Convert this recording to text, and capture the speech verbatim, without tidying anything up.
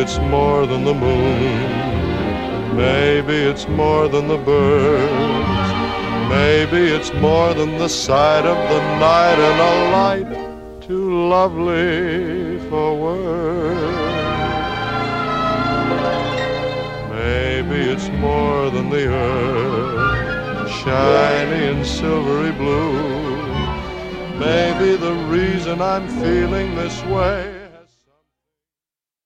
it's more than the moon. Maybe it's more than the birds. Maybe it's more than the sight of the night in a light too lovely for words. Maybe it's more than the earth, shiny and silvery blue. Maybe the reason I'm feeling this way